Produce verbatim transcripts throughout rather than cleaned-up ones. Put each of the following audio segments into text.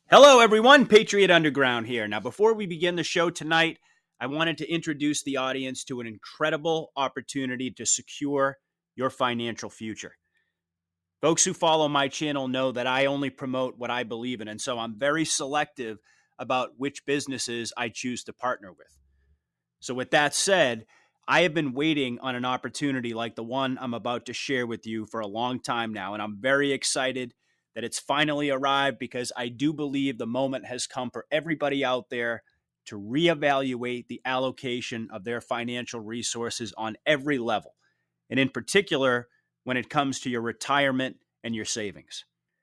Hello, everyone. Patriot Underground here. Now, before we begin the show tonight, I wanted to introduce the audience to an incredible opportunity to secure your financial future. Folks who follow my channel know that I only promote what I believe in, and so I'm very selective about which businesses I choose to partner with. So with that said, I have been waiting on an opportunity like the one I'm about to share with you for a long time now, and I'm very excited that it's finally arrived because I do believe the moment has come for everybody out there to reevaluate the allocation of their financial resources on every level, and in particular, when it comes to your retirement and your savings.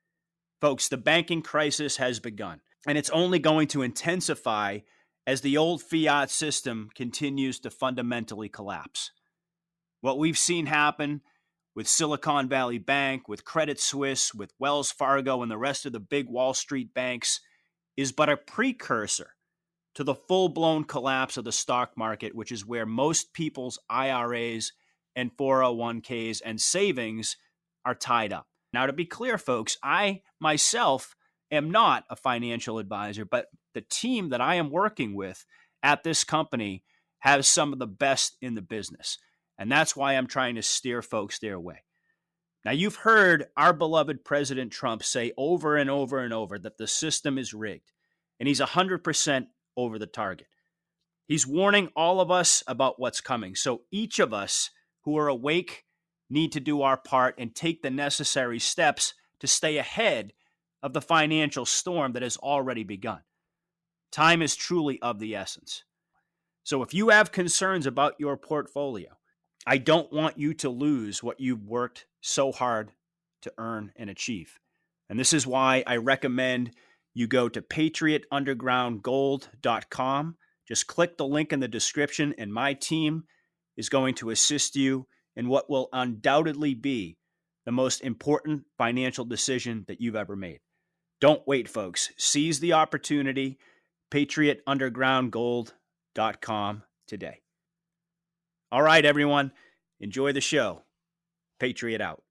Folks, the banking crisis has begun, and it's only going to intensify as the old fiat system continues to fundamentally collapse. What we've seen happen with Silicon Valley Bank, with Credit Suisse, with Wells Fargo, and the rest of the big Wall Street banks is but a precursor to the full-blown collapse of the stock market, which is where most people's I R As and four oh one k's and savings are tied up. Now, to be clear, folks, I myself am not a financial advisor, but the team that I am working with at this company has some of the best in the business. And that's why I'm trying to steer folks their way. Now, you've heard our beloved President Trump say over and over and over that the system is rigged, and he's one hundred percent over the target. He's warning all of us about what's coming. So each of us who are awake need to do our part and take the necessary steps to stay ahead of the financial storm that has already begun. Time is truly of the essence. So if you have concerns about your portfolio, I don't want you to lose what you've worked so hard to earn and achieve. And this is why I recommend you go to patriot underground gold dot com. Just click the link in the description, and my team is going to assist you in what will undoubtedly be the most important financial decision that you've ever made. Don't wait, folks. Seize the opportunity. patriot underground gold dot com today. All right, everyone. Enjoy the show. Patriot out.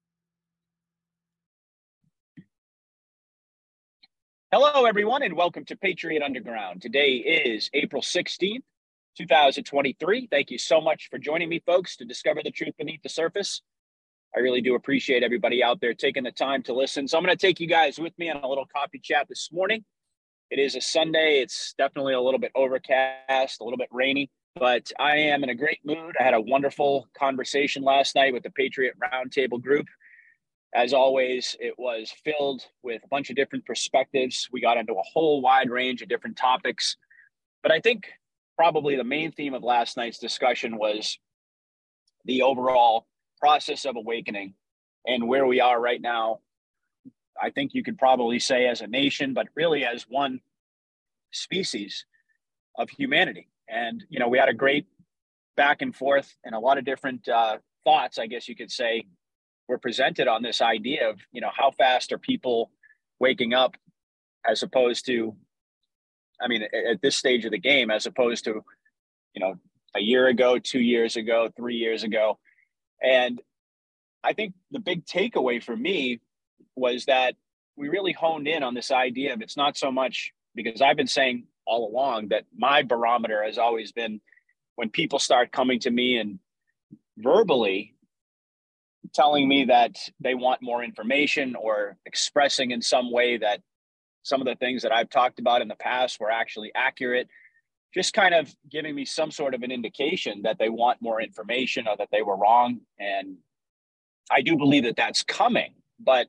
Hello, everyone, and welcome to Patriot Underground. Today is April sixteenth, two thousand twenty-three. Thank you so much for joining me, folks, to discover the truth beneath the surface. I really do appreciate everybody out there taking the time to listen. So I'm going to take you guys with me on a little coffee chat this morning. It is a Sunday. It's definitely a little bit overcast, a little bit rainy, but I am in a great mood. I had a wonderful conversation last night with the Patriot Roundtable group. As always, it was filled with a bunch of different perspectives. We got into a whole wide range of different topics. But I think probably the main theme of last night's discussion was the overall process of awakening and where we are right now. I think you could probably say as a nation, but really as one species of humanity. And, you know, we had a great back and forth and a lot of different uh, thoughts, I guess you could say, were presented on this idea of, you know, how fast are people waking up as opposed to, I mean, at this stage of the game, as opposed to, you know, a year ago, two years ago, three years ago. And I think the big takeaway for me was that we really honed in on this idea of it's not so much, because I've been saying all along that my barometer has always been when people start coming to me and verbally telling me that they want more information or expressing in some way that some of the things that I've talked about in the past were actually accurate, just kind of giving me some sort of an indication that they want more information or that they were wrong. And I do believe that that's coming, but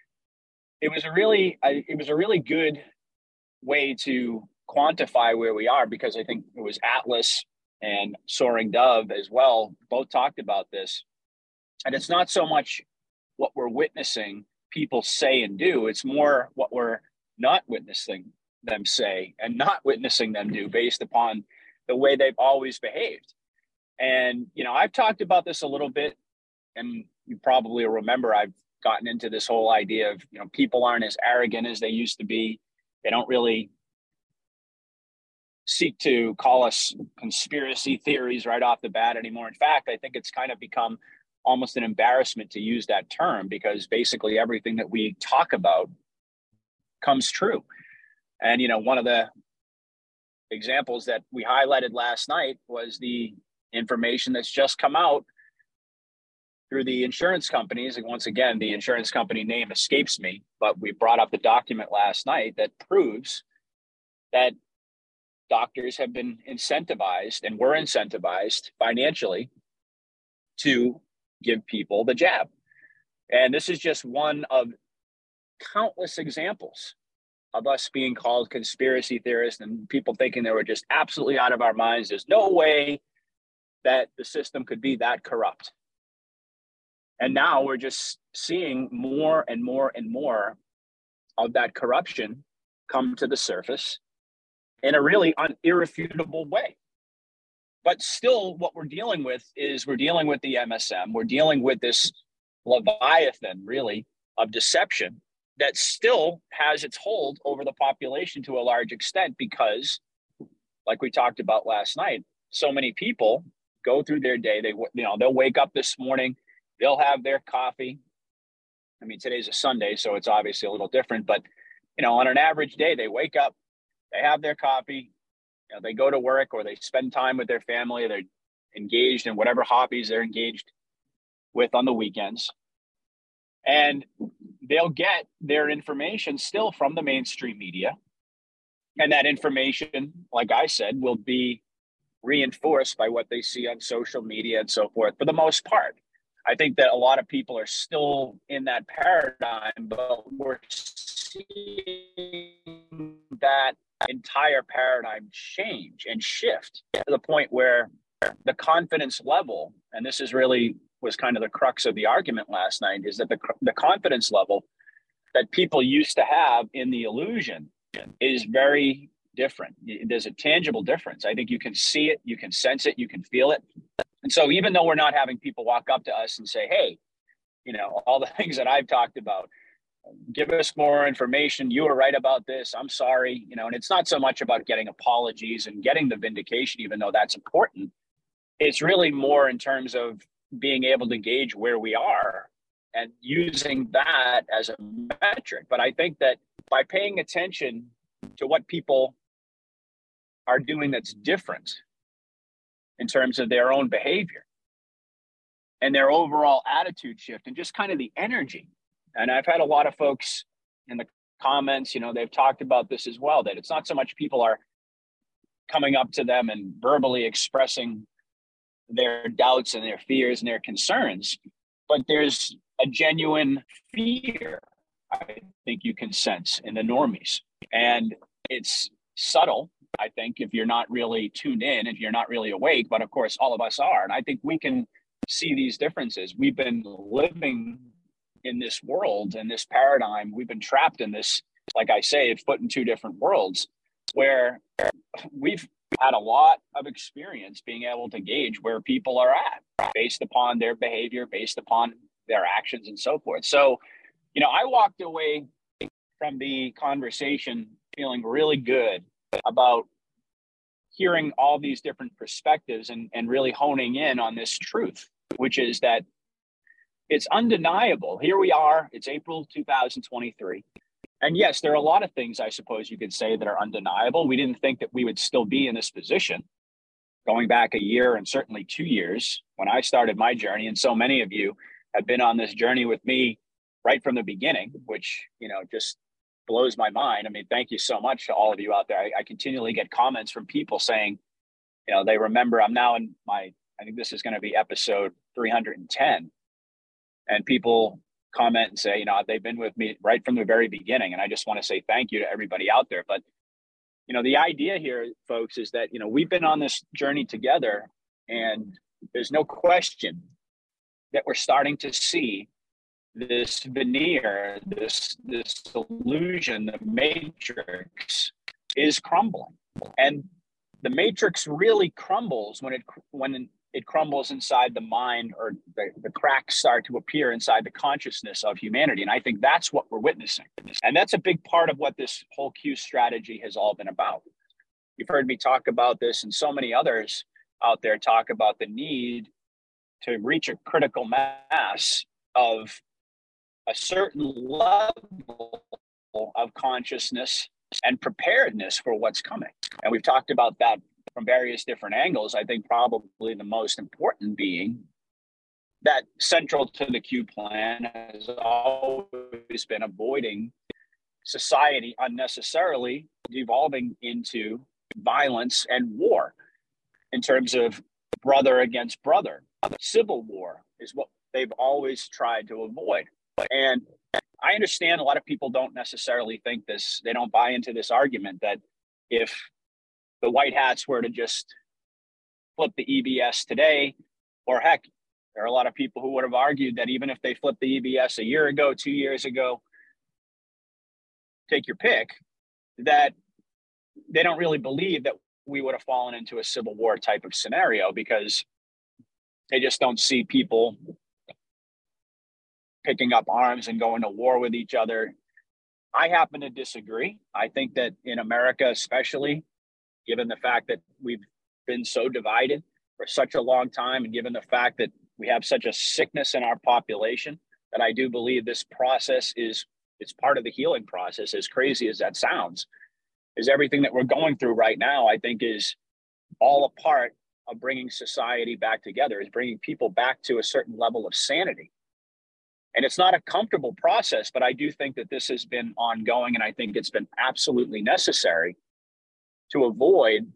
it was a really, it was a really good way to quantify where we are, because I think it was Atlas and Soaring Dove as well, both talked about this. And it's not so much what we're witnessing people say and do, it's more what we're not witnessing them say and not witnessing them do based upon the way they've always behaved. And, you know, I've talked about this a little bit, and you probably remember I've gotten into this whole idea of, you know, people aren't as arrogant as they used to be. They don't really seek to call us conspiracy theories right off the bat anymore. In fact, I think it's kind of become almost an embarrassment to use that term, because basically everything that we talk about comes true. And, you know, one of the examples that we highlighted last night was the information that's just come out through the insurance companies. And once again, the insurance company name escapes me, but we brought up the document last night that proves that doctors have been incentivized and were incentivized financially to give people the jab. And this is just one of countless examples of us being called conspiracy theorists and people thinking they were just absolutely out of our minds. There's no way that the system could be that corrupt. And now we're just seeing more and more and more of that corruption come to the surface in a really un- irrefutable way. But still, what we're dealing with is we're dealing with the M S M. We're dealing with this Leviathan, really, of deception that still has its hold over the population to a large extent because, like we talked about last night, so many people go through their day. They, you know, they'll wake up this morning, they'll have their coffee. I mean, today's a Sunday, so it's obviously a little different. But, you know, on an average day, they wake up, they have their coffee, you know, they go to work or they spend time with their family. They're engaged in whatever hobbies they're engaged with on the weekends. And they'll get their information still from the mainstream media. And that information, like I said, will be reinforced by what they see on social media and so forth for the most part. I think that a lot of people are still in that paradigm, but we're seeing that entire paradigm change and shift to the point where the confidence level, and this is really was kind of the crux of the argument last night, is that the, the confidence level that people used to have in the illusion is very different. There's a tangible difference. I think you can see it, you can sense it, you can feel it. And so even though we're not having people walk up to us and say, hey, you know, all the things that I've talked about, give us more information. You were right about this. I'm sorry. You know, and it's not so much about getting apologies and getting the vindication, even though that's important. It's really more in terms of being able to gauge where we are and using that as a metric. But I think that by paying attention to what people are doing that's different in terms of their own behavior and their overall attitude shift and just kind of the energy. And I've had a lot of folks in the comments, you know, they've talked about this as well, that it's not so much people are coming up to them and verbally expressing their doubts and their fears and their concerns, but there's a genuine fear I think you can sense in the normies. And it's subtle, I think, if you're not really tuned in, if you're not really awake, but of course all of us are. And I think we can see these differences. We've been living in this world and this paradigm. We've been trapped in this, like I say, foot in two different worlds, where we've had a lot of experience being able to gauge where people are at based upon their behavior, based upon their actions and so forth. So, you know, I walked away from the conversation feeling really good about hearing all these different perspectives and, and really honing in on this truth, which is that it's undeniable. Here we are. It's April two thousand twenty-three. And yes, there are a lot of things, I suppose you could say, that are undeniable. We didn't think that we would still be in this position going back a year and certainly two years when I started my journey. And so many of you have been on this journey with me right from the beginning, which, you know, just blows my mind. I mean, thank you so much to all of you out there. I, I continually get comments from people saying, you know, they remember I'm now in my, I think this is going to be episode three hundred ten. And people comment and say, you know, they've been with me right from the very beginning. And I just want to say thank you to everybody out there. But, you know, the idea here, folks, is that, you know, we've been on this journey together, and there's no question that we're starting to see this veneer, this, this illusion, the matrix is crumbling. And the matrix really crumbles when it, when it crumbles inside the mind, or the, the cracks start to appear inside the consciousness of humanity. And I think that's what we're witnessing. And that's a big part of what this whole Q strategy has all been about. You've heard me talk about this, and so many others out there talk about the need to reach a critical mass of a certain level of consciousness and preparedness for what's coming. And we've talked about that from various different angles. I think probably the most important being that central to the Q plan has always been avoiding society unnecessarily devolving into violence and war in terms of brother against brother. Civil war is what they've always tried to avoid. And I understand a lot of people don't necessarily think this, they don't buy into this argument that if the white hats were to just flip the E B S today, or heck, there are a lot of people who would have argued that even if they flipped the E B S a year ago, two years ago, take your pick, that they don't really believe that we would have fallen into a civil war type of scenario because they just don't see people picking up arms and going to war with each other. I happen to disagree. I think that in America, especially, given the fact that we've been so divided for such a long time, and given the fact that we have such a sickness in our population, that I do believe this process is, it's part of the healing process, as crazy as that sounds, is everything that we're going through right now, I think is all a part of bringing society back together, is bringing people back to a certain level of sanity. And it's not a comfortable process, but I do think that this has been ongoing, and I think it's been absolutely necessary to avoid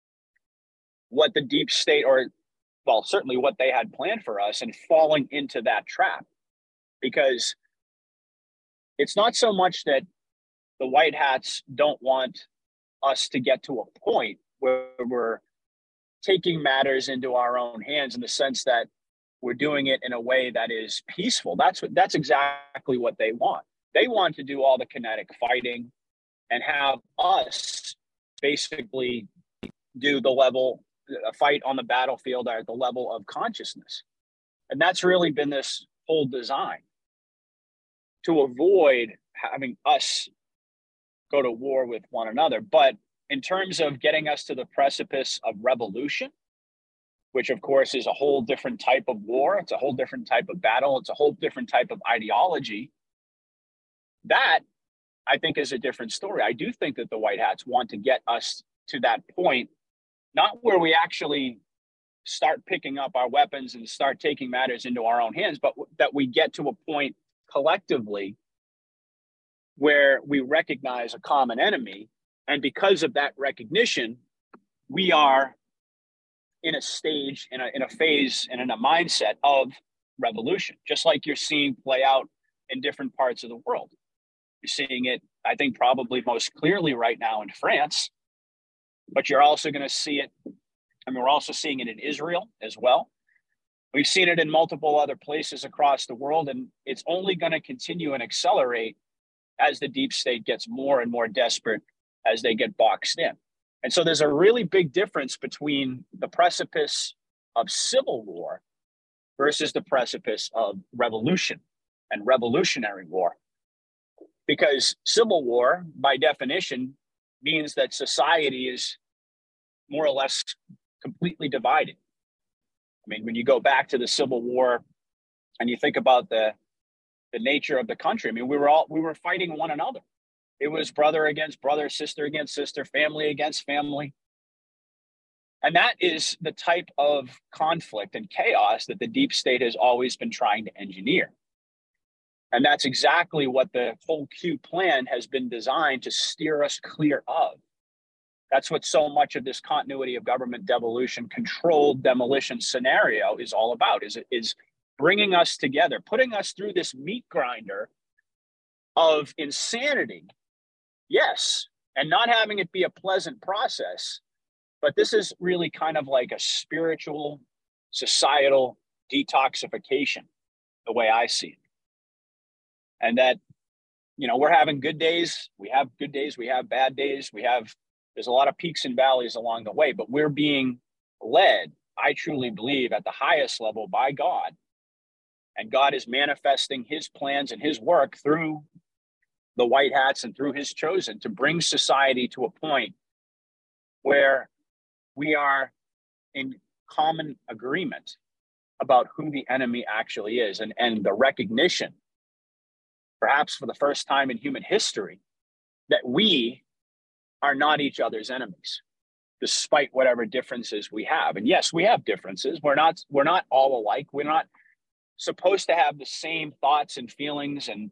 what the deep state, or, well, certainly what they had planned for us, and falling into that trap. Because it's not so much that the white hats don't want us to get to a point where we're taking matters into our own hands, in the sense that we're doing it in a way that is peaceful. That's what, that's exactly what they want. They want to do all the kinetic fighting and have us basically do the level, a fight on the battlefield at the level of consciousness. And that's really been this whole design, to avoid having us go to war with one another. But in terms of getting us to the precipice of revolution, which of course is a whole different type of war, it's a whole different type of battle, it's a whole different type of ideology, that I think is a different story. I do think that the white hats want to get us to that point, not where we actually start picking up our weapons and start taking matters into our own hands, but that we get to a point collectively where we recognize a common enemy. And because of that recognition, we are in a stage, in a, in a phase, and in a mindset of revolution, just like you're seeing play out in different parts of the world. You're seeing it, I think, probably most clearly right now in France, but you're also going to see it, I mean, we're also seeing it in Israel as well. We've seen it in multiple other places across the world, and it's only going to continue and accelerate as the deep state gets more and more desperate, as they get boxed in. And so there's a really big difference between the precipice of civil war versus the precipice of revolution and revolutionary war. Because civil war, by definition, means that society is more or less completely divided. I mean, when you go back to the Civil War and you think about the the nature of the country, I mean, we were all we were fighting one another. It was brother against brother, sister against sister, family against family. And that is the type of conflict and chaos that the deep state has always been trying to engineer. And that's exactly what the whole Q plan has been designed to steer us clear of. That's what so much of this continuity of government devolution, controlled demolition scenario is all about, is, is bringing us together, putting us through this meat grinder of insanity. Yes, and not having it be a pleasant process, but this is really kind of like a spiritual, societal detoxification, the way I see it. And that, you know, we're having good days, we have good days, we have bad days, we have, there's a lot of peaks and valleys along the way, but we're being led, I truly believe, at the highest level by God. And God is manifesting his plans and his work through the white hats and through his chosen to bring society to a point where we are in common agreement about who the enemy actually is, and, and the recognition, perhaps for the first time in human history, that we are not each other's enemies, despite whatever differences we have. And yes, we have differences. We're not we're not all alike. We're not supposed to have the same thoughts and feelings and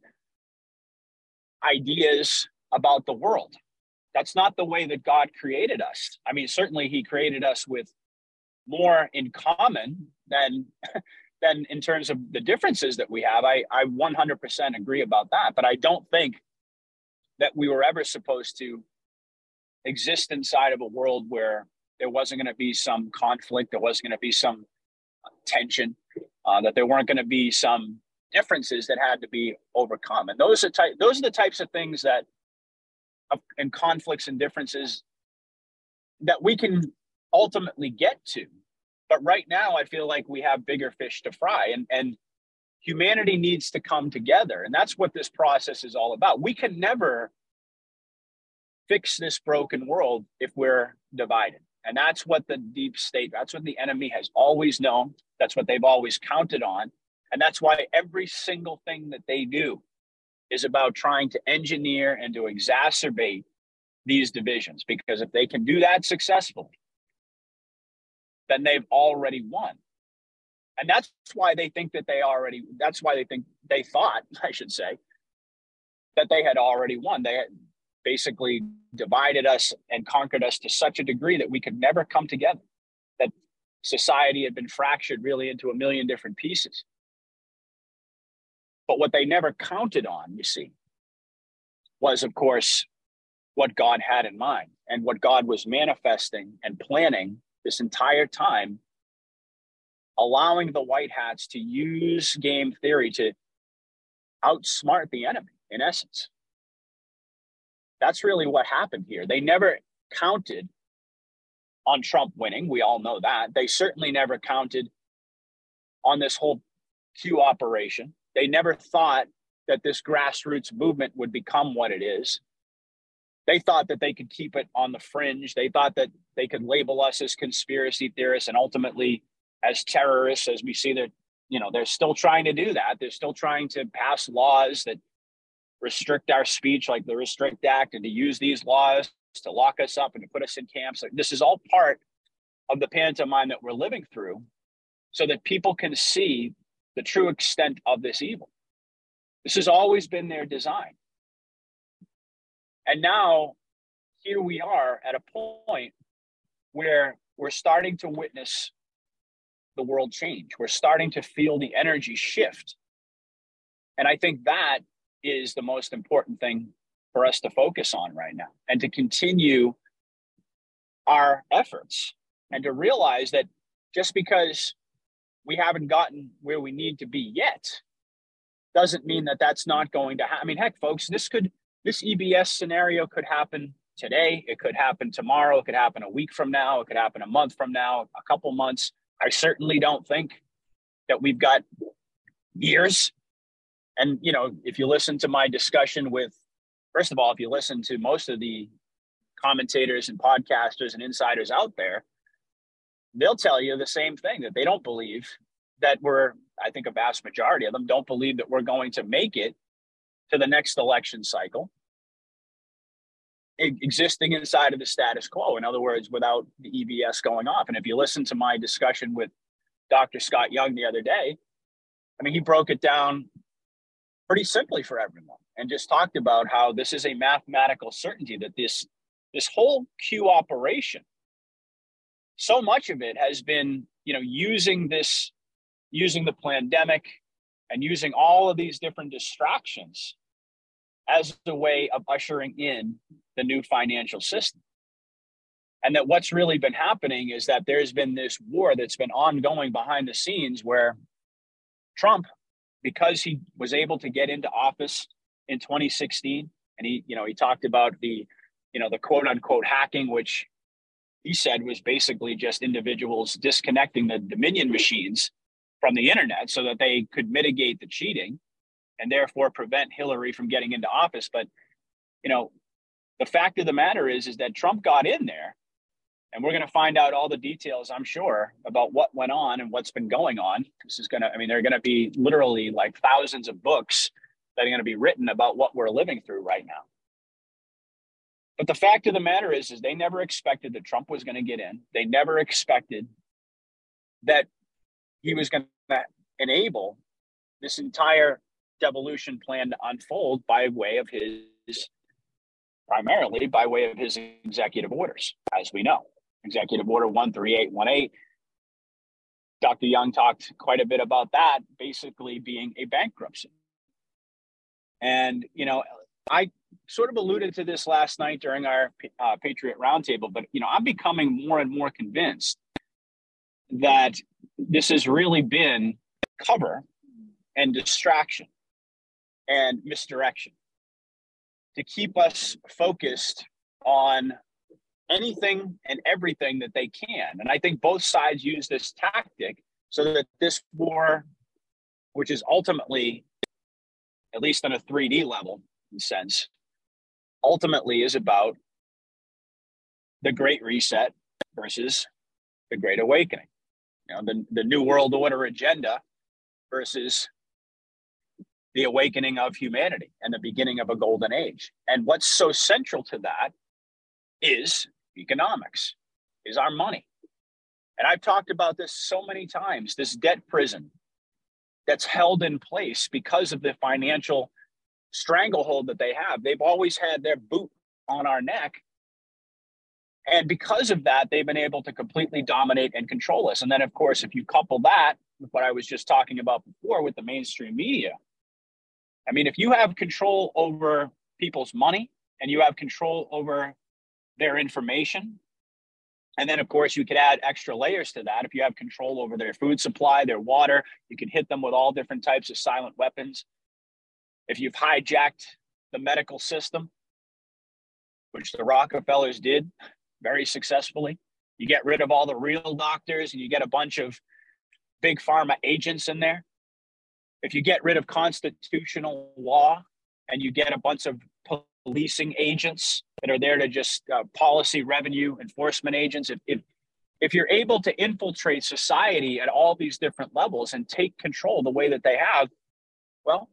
ideas about the world. That's not the way that God created us. I mean, certainly he created us with more in common than than in terms of the differences that we have. I, I one hundred percent agree about that. But I don't think that we were ever supposed to exist inside of a world where there wasn't going to be some conflict, there wasn't going to be some tension, uh, that there weren't going to be some differences that had to be overcome. And those are ty- those are the types of things that, of, and conflicts and differences that we can ultimately get to. But right now, I feel like we have bigger fish to fry, and, and humanity needs to come together. And that's what this process is all about. We can never fix this broken world if we're divided. And that's what the deep state, that's what the enemy has always known. That's what they've always counted on. And that's why every single thing that they do is about trying to engineer and to exacerbate these divisions. Because if they can do that successfully, then they've already won. And that's why they think that they already, that's why they think, they thought, I should say, that they had already won. They had basically divided us and conquered us to such a degree that we could never come together, that society had been fractured really into a million different pieces. But what they never counted on, you see, was, of course, what God had in mind and what God was manifesting and planning this entire time, allowing the white hats to use game theory to outsmart the enemy, in essence. That's really what happened here. They never counted on Trump winning. We all know that. They certainly never counted on this whole Q operation. They never thought that this grassroots movement would become what it is. They thought that they could keep it on the fringe. They thought that they could label us as conspiracy theorists and ultimately as terrorists, as we see that, you know, they're still trying to do that. They're still trying to pass laws that restrict our speech, like the Restrict Act, and to use these laws to lock us up and to put us in camps. This is all part of the pantomime that we're living through so that people can see the true extent of this evil. This has always been their design. And now here we are at a point where we're starting to witness the world change. We're starting to feel the energy shift. And I think that is the most important thing for us to focus on right now, and to continue our efforts, and to realize that just because we haven't gotten where we need to be yet doesn't mean that that's not going to happen. I mean, heck, folks, this could, this E B S scenario could happen today. It could happen tomorrow. It could happen a week from now. It could happen a month from now, a couple months. I certainly don't think that we've got years. And, you know, if you listen to my discussion with, first of all, if you listen to most of the commentators and podcasters and insiders out there, they'll tell you the same thing, that they don't believe that we're, I think a vast majority of them don't believe that we're going to make it to the next election cycle existing inside of the status quo. In other words, without the E B S going off. And if you listen to my discussion with Doctor Scott Young the other day, I mean, he broke it down pretty simply for everyone and just talked about how this is a mathematical certainty that this, this whole Q operation, so much of it has been, you know, using this, using the pandemic and using all of these different distractions as a way of ushering in the new financial system. And that what's really been happening is that there's been this war that's been ongoing behind the scenes where Trump, because he was able to get into office in twenty sixteen, and he, you know, he talked about the, you know, the quote unquote hacking, which he said was basically just individuals disconnecting the Dominion machines from the internet so that they could mitigate the cheating and therefore prevent Hillary from getting into office. But, you know, the fact of the matter is, is that Trump got in there, and we're going to find out all the details, I'm sure, about what went on and what's been going on. This is going to, I mean, there are going to be literally like thousands of books that are going to be written about what we're living through right now. But the fact of the matter is, is they never expected that Trump was going to get in. They never expected that he was going to enable this entire devolution plan to unfold by way of his, primarily by way of his executive orders, as we know. Executive Order one three eight one eight. Doctor Young talked quite a bit about that, basically being a bankruptcy. And, you know, I sort of alluded to this last night during our uh, Patriot Roundtable, but, you know, I'm becoming more and more convinced that this has really been cover and distraction and misdirection to keep us focused on anything and everything that they can. And I think both sides use this tactic so that this war, which is ultimately, at least on a three D level sense, ultimately is about the Great Reset versus the Great Awakening. You know, the, the New World Order agenda versus the awakening of humanity and the beginning of a golden age. And what's so central to that is economics, is our money. And I've talked about this so many times, this debt prison that's held in place because of the financial stranglehold that they have. They've always had their boot on our neck. And because of that, they've been able to completely dominate and control us. And then, of course, if you couple that with what I was just talking about before with the mainstream media, I mean, if you have control over people's money and you have control over their information, and then, of course, you could add extra layers to that. If you have control over their food supply, their water, you can hit them with all different types of silent weapons. If you've hijacked the medical system, which the Rockefellers did very successfully, you get rid of all the real doctors and you get a bunch of big pharma agents in there. If you get rid of constitutional law and you get a bunch of policing agents that are there to just uh, policy revenue enforcement agents, if, if if you're able to infiltrate society at all these different levels and take control the way that they have, well,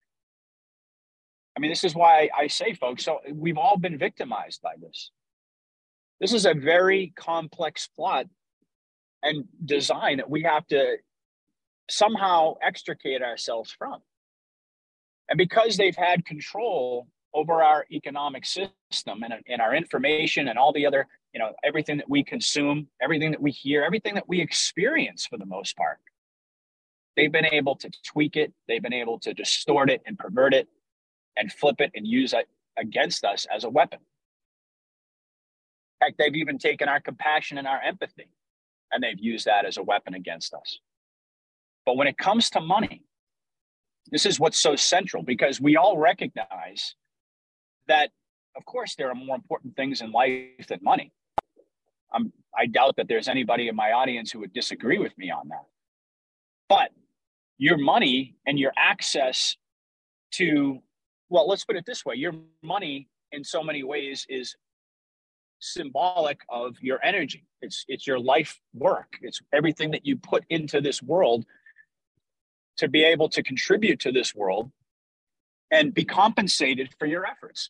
I mean, this is why I say, folks, so we've all been victimized by this. This is a very complex plot and design that we have to somehow extricate ourselves from. And because they've had control over our economic system and, and our information and all the other, you know, everything that we consume, everything that we hear, everything that we experience for the most part, they've been able to tweak it. They've been able to distort it and pervert it and flip it and use it against us as a weapon. In fact, they've even taken our compassion and our empathy and they've used that as a weapon against us. But when it comes to money, this is what's so central, because we all recognize that, of course, there are more important things in life than money. I'm, I doubt that there's anybody in my audience who would disagree with me on that. But your money and your access to, well, let's put it this way, your money in so many ways is symbolic of your energy. It's it's your life work. It's everything that you put into this world to be able to contribute to this world and be compensated for your efforts.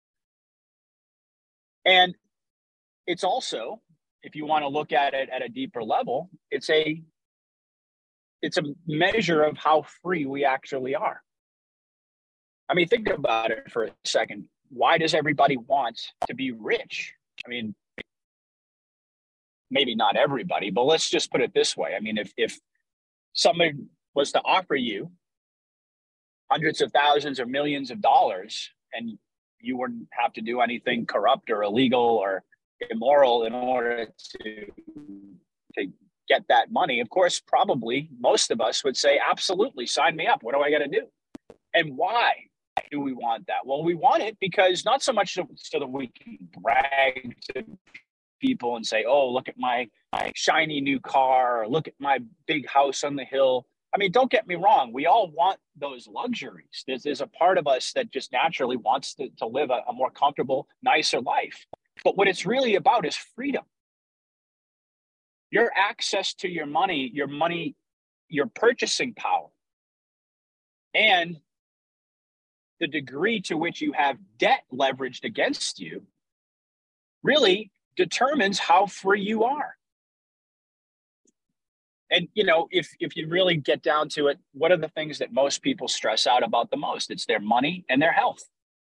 And it's also, if you want to look at it at a deeper level, it's a it's a measure of how free we actually are. I mean, think about it for a second. Why does everybody want to be rich? I mean, maybe not everybody, but let's just put it this way. I mean, if if somebody was to offer you hundreds of thousands or millions of dollars and you wouldn't have to do anything corrupt or illegal or immoral in order to, to get that money, of course, probably most of us would say, absolutely, sign me up. What do I got to do? And why do we want that? Well, we want it because not so much so, so that we can brag to people and say, oh, look at my, my shiny new car, or look at my big house on the hill. I mean, don't get me wrong. We all want those luxuries. There's, there's a part of us that just naturally wants to, to live a, a more comfortable, nicer life. But what it's really about is freedom. Your access to your money, your money, your purchasing power, and the degree to which you have debt leveraged against you really determines how free you are. And, you know, if if you really get down to it, what are the things that most people stress out about the most? It's their money and their health.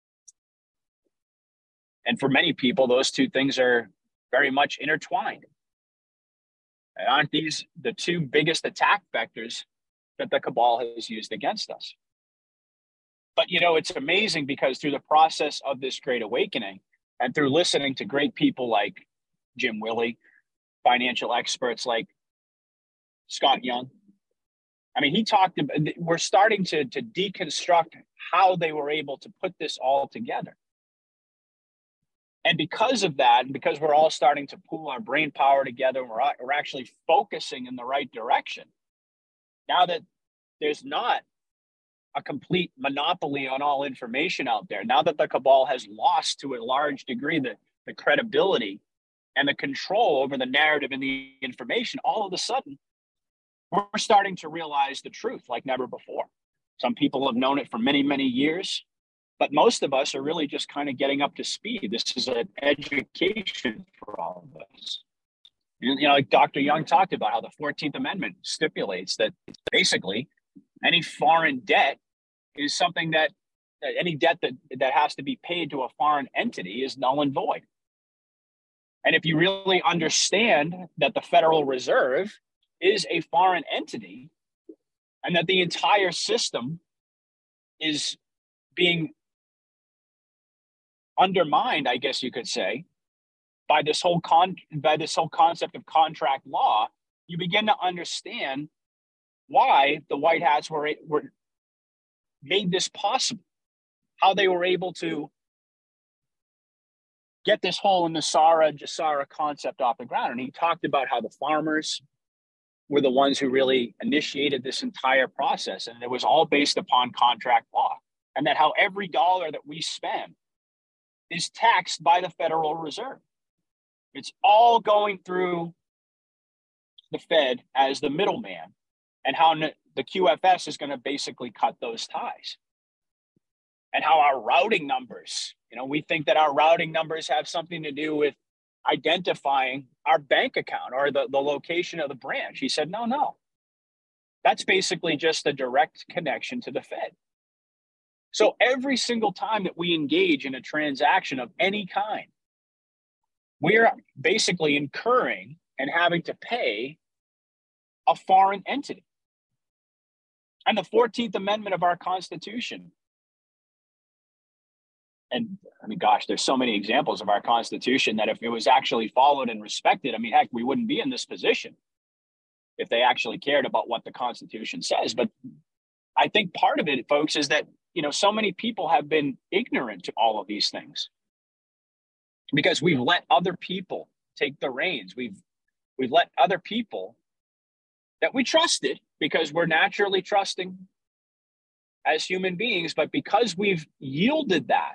And for many people, those two things are very much intertwined. And aren't these the two biggest attack vectors that the cabal has used against us? But, you know, it's amazing because through the process of this great awakening and through listening to great people like Jim Willie, financial experts like Scott Young, I mean, he talked about, we're starting to, to deconstruct how they were able to put this all together. And because of that, and because we're all starting to pool our brain power together, we're, we're actually focusing in the right direction. Now that there's not a complete monopoly on all information out there, now that the cabal has lost to a large degree the, the credibility and the control over the narrative and the information, all of a sudden, we're starting to realize the truth like never before. Some people have known it for many, many years, but most of us are really just kind of getting up to speed. This is an education for all of us. You know, like Doctor Young talked about how the fourteenth Amendment stipulates that basically any foreign debt is something that, any debt that, that has to be paid to a foreign entity is null and void. And if you really understand that the Federal Reserve is a foreign entity and that the entire system is being undermined, I guess you could say, by this whole con by this whole concept of contract law, you begin to understand why the White Hats were were made this possible, how they were able to get this whole NESARA GESARA concept off the ground. And he talked about how the farmers were the ones who really initiated this entire process, and it was all based upon contract law, and that how every dollar that we spend is taxed by the Federal Reserve. It's all going through the Fed as the middleman, and how the Q F S is going to basically cut those ties. And how our routing numbers, you know, we think that our routing numbers have something to do with identifying our bank account or the, the location of the branch. He said, no, no. That's basically just a direct connection to the Fed. So every single time that we engage in a transaction of any kind, we're basically incurring and having to pay a foreign entity. And the fourteenth Amendment of our Constitution, and I mean, gosh, there's so many examples of our Constitution that if it was actually followed and respected, I mean, heck, we wouldn't be in this position if they actually cared about what the Constitution says. But I think part of it, folks, is that, you know, so many people have been ignorant to all of these things because we've let other people take the reins. We've we've let other people that we trusted, because we're naturally trusting as human beings, but because we've yielded that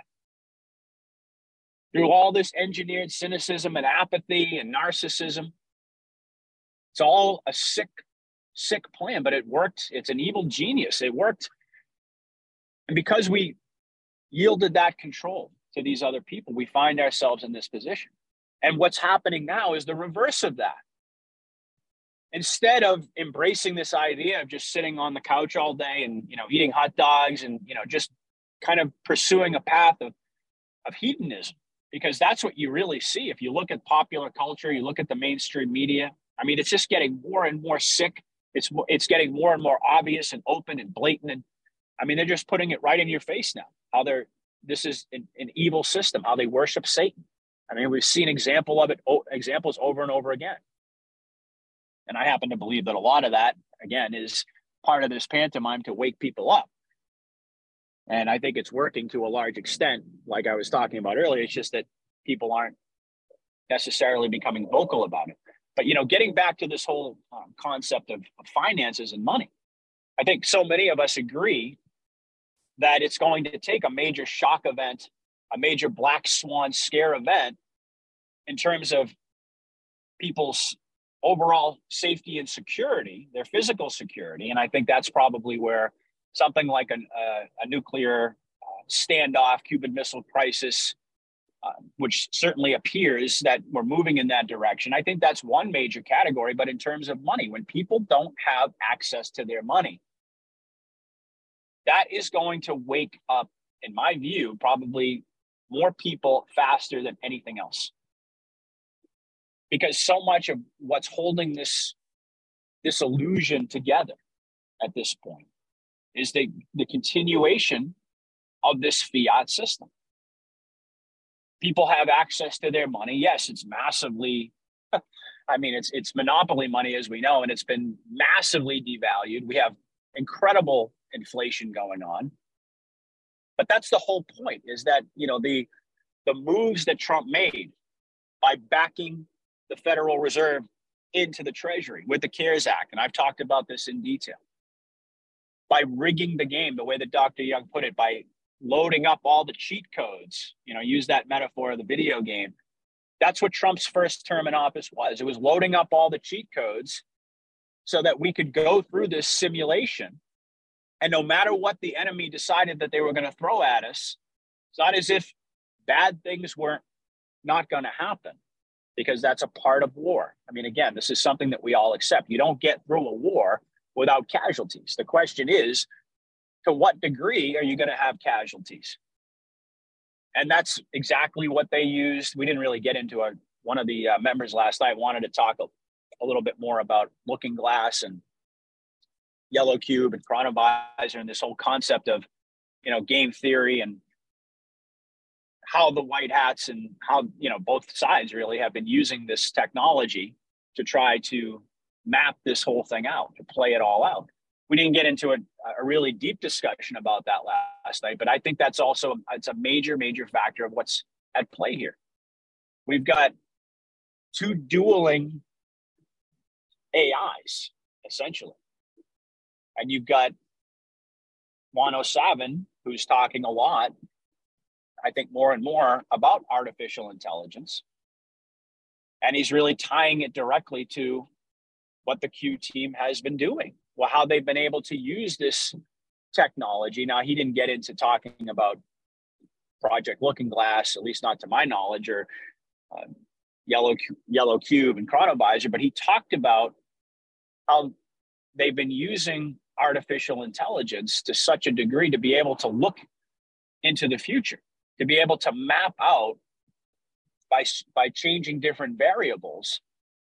through all this engineered cynicism and apathy and narcissism, it's all a sick, sick plan, but it worked. It's an evil genius. It worked. And because we yielded that control to these other people, we find ourselves in this position. And what's happening now is the reverse of that. Instead of embracing this idea of just sitting on the couch all day and, you know, eating hot dogs and, you know, just kind of pursuing a path of, of hedonism, because that's what you really see. If you look at popular culture, you look at the mainstream media, I mean, it's just getting more and more sick. It's, it's getting more and more obvious and open and blatant. And I mean, they're just putting it right in your face now, how they're, this is an, an evil system, how they worship Satan. I mean, we've seen example of it, examples over and over again. And I happen to believe that a lot of that, again, is part of this pantomime to wake people up. And I think it's working to a large extent, like I was talking about earlier. It's just that people aren't necessarily becoming vocal about it. But, you know, getting back to this whole um, concept of, of finances and money, I think so many of us agree that it's going to take a major shock event, a major black swan scare event in terms of people's overall safety and security, their physical security. And I think that's probably where something like an, uh, a nuclear uh, standoff, Cuban Missile Crisis, uh, which certainly appears that we're moving in that direction. I think that's one major category. But in terms of money, when people don't have access to their money, that is going to wake up, in my view, probably more people faster than anything else. Because so much of what's holding this, this illusion together at this point is the, the continuation of this fiat system. People have access to their money. Yes, it's massively, I mean, it's it's monopoly money, as we know, and it's been massively devalued. We have incredible inflation going on. But that's the whole point, is that, you know, the the moves that Trump made by backing the Federal Reserve into the Treasury with the CARES Act, and I've talked about this in detail, by rigging the game, the way that Doctor Young put it, by loading up all the cheat codes, you know, use that metaphor of the video game. That's what Trump's first term in office was. It was loading up all the cheat codes so that we could go through this simulation. And no matter what the enemy decided that they were going to throw at us, it's not as if bad things weren't not going to happen, because that's a part of war. I mean, again, this is something that we all accept. You don't get through a war without casualties. The question is, to what degree are you going to have casualties? And that's exactly what they used. We didn't really get into it. One of the uh, members last night wanted to talk a, a little bit more about Looking Glass and Yellow Cube and Chronovisor and this whole concept of, you know, game theory and how the white hats and how, you know, both sides really have been using this technology to try to map this whole thing out, to play it all out. We didn't get into a, a really deep discussion about that last night, but I think that's also, it's a major, major factor of what's at play here. We've got two dueling A Is, essentially. And you've got Juan O'Savin, who's talking a lot, I think more and more, about artificial intelligence. And he's really tying it directly to what the Q team has been doing. Well, how they've been able to use this technology. Now, he didn't get into talking about Project Looking Glass, at least not to my knowledge, or uh, Yellow Yellow Cube and Chronovisor, but he talked about how they've been using artificial intelligence to such a degree to be able to look into the future, to be able to map out by by changing different variables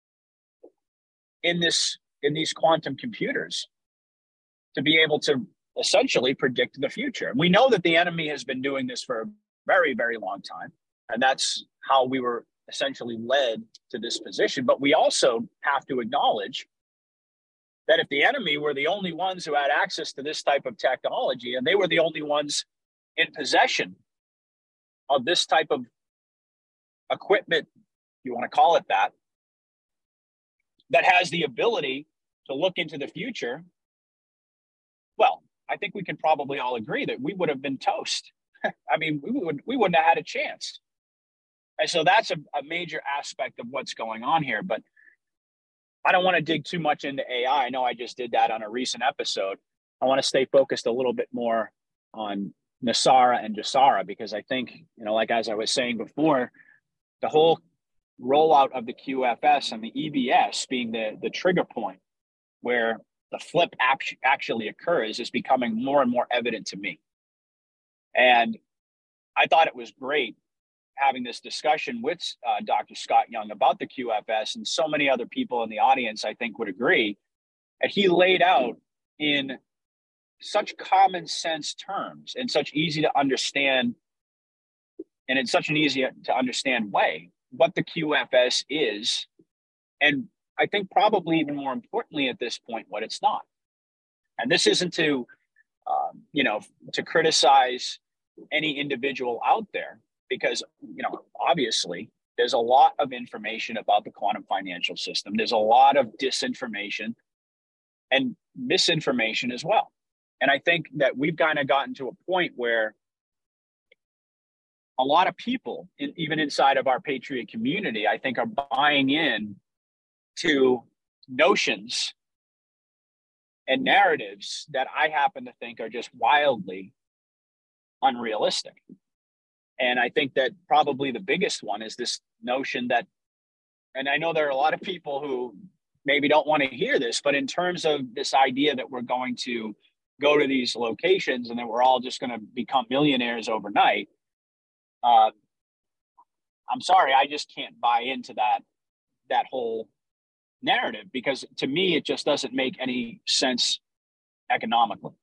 in this in these quantum computers, to be able to essentially predict the future. We know that the enemy has been doing this for a very, very long time, and that's how we were essentially led to this position. But we also have to acknowledge that if the enemy were the only ones who had access to this type of technology, and they were the only ones in possession of this type of equipment, you want to call it that, that has the ability to look into the future, well, I think we can probably all agree that we would have been toast. I mean, we would we wouldn't have had a chance. And so that's a, a major aspect of what's going on here. But I don't want to dig too much into A I. I know I just did that on a recent episode. I want to stay focused a little bit more on NESARA and GESARA, because I think, you know, like as I was saying before, the whole rollout of the Q F S and the E B S being the, the trigger point where the flip actually occurs is becoming more and more evident to me. And I thought it was great having this discussion with uh, Doctor Scott Young about the Q F S, and so many other people in the audience, I think, would agree. And he laid out in such common sense terms and such easy to understand, and in such an easy to understand way, what the Q F S is, and I think probably even more importantly at this point, what it's not. And this isn't to, um, you know, to criticize any individual out there, because, you know, obviously there's a lot of information about the quantum financial system. There's a lot of disinformation and misinformation as well. And I think that we've kind of gotten to a point where a lot of people, in, even inside of our Patriot community, I think are buying in to notions and narratives that I happen to think are just wildly unrealistic. And I think that probably the biggest one is this notion that, and I know there are a lot of people who maybe don't want to hear this, but in terms of this idea that we're going to go to these locations and that we're all just going to become millionaires overnight, uh, I'm sorry, I just can't buy into that that whole narrative, because to me, it just doesn't make any sense economically.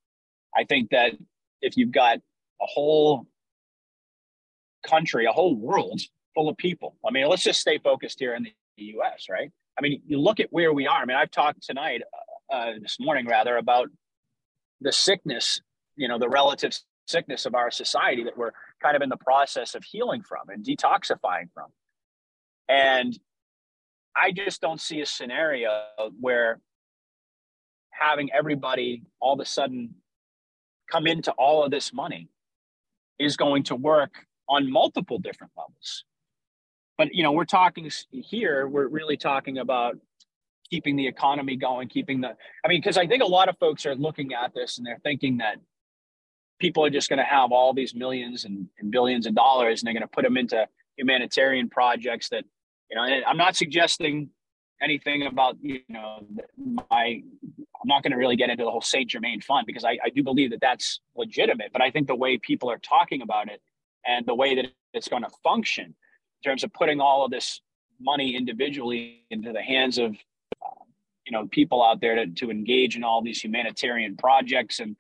I think that if you've got a whole country, a whole world full of people, I mean, let's just stay focused here in the U S, right? I mean, you look at where we are. I mean, I've talked tonight, uh, this morning rather, about the sickness, you know, the relative sickness of our society that we're kind of in the process of healing from and detoxifying from. And I just don't see a scenario where having everybody all of a sudden come into all of this money is going to work on multiple different levels. But, you know, we're talking here, we're really talking about keeping the economy going, keeping the, I mean, because I think a lot of folks are looking at this and they're thinking that people are just going to have all these millions and, and billions of dollars and they're going to put them into humanitarian projects that, you know, I'm not suggesting anything about, you know, my, I'm not going to really get into the whole Saint Germain fund, because I, I do believe that that's legitimate, but I think the way people are talking about it and the way that it's going to function in terms of putting all of this money individually into the hands of, uh, you know, people out there to, to engage in all these humanitarian projects and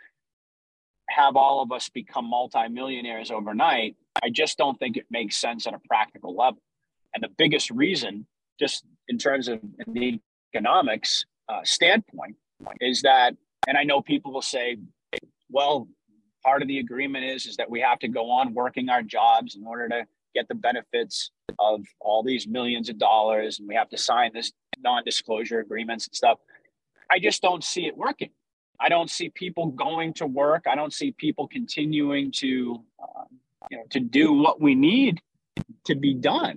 have all of us become multimillionaires overnight, I just don't think it makes sense at a practical level. And the biggest reason, just in terms of the economics uh, standpoint, is that, and I know people will say, well, part of the agreement is, is that we have to go on working our jobs in order to get the benefits of all these millions of dollars, and we have to sign this non-disclosure agreements and stuff. I just don't see it working. I don't see people going to work. I don't see people continuing to, uh, you know, to do what we need to be done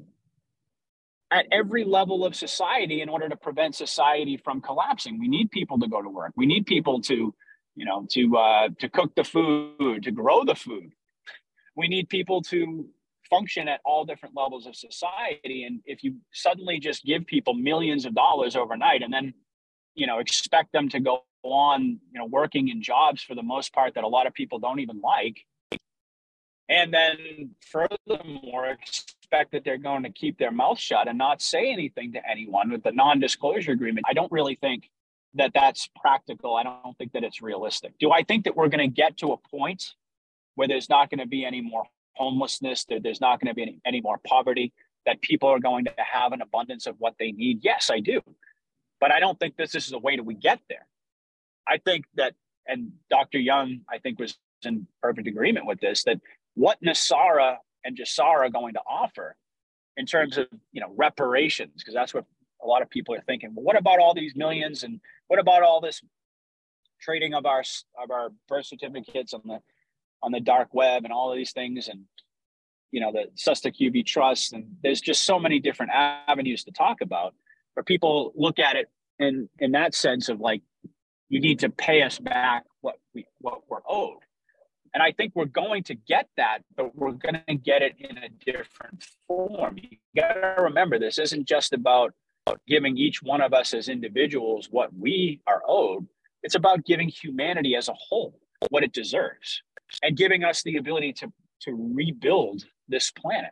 at every level of society in order to prevent society from collapsing. We need people to go to work. We need people to, you know, to uh, to cook the food, to grow the food. We need people to function at all different levels of society. And if you suddenly just give people millions of dollars overnight and then, you know, expect them to go on, you know, working in jobs for the most part that a lot of people don't even like, and then furthermore expect that they're going to keep their mouth shut and not say anything to anyone with the non-disclosure agreement, I don't really think that that's practical. I don't think that it's realistic. Do I think that we're going to get to a point where there's not going to be any more homelessness, that there's not going to be any, any more poverty, that people are going to have an abundance of what they need? Yes, I do. But I don't think this is the way that we get there. I think that, and Doctor Young, I think, was in perfect agreement with this, that what NESARA and GESARA are going to offer in terms of, you know, reparations, because that's what a lot of people are thinking. Well, what about all these millions, and what about all this trading of our of our birth certificates on the on the dark web and all of these things, and, you know, the Susta Q B Trust, and there's just so many different avenues to talk about, where people look at it in in that sense of like, you need to pay us back what we what we're owed. And I think we're going to get that, but we're going to get it in a different form. You got to remember, this isn't just about giving each one of us as individuals what we are owed. It's about giving humanity as a whole what it deserves and giving us the ability to, to rebuild this planet.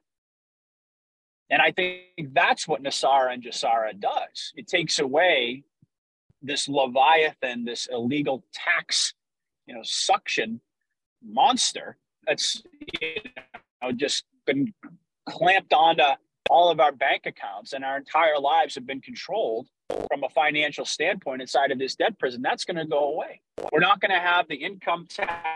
And I think that's what NESARA and GESARA does. It takes away this Leviathan, this illegal tax, you know, suction monster that's, you know, just been clamped onto all of our bank accounts, and our entire lives have been controlled from a financial standpoint inside of this debt prison. That's going to go away. We're not going to have the income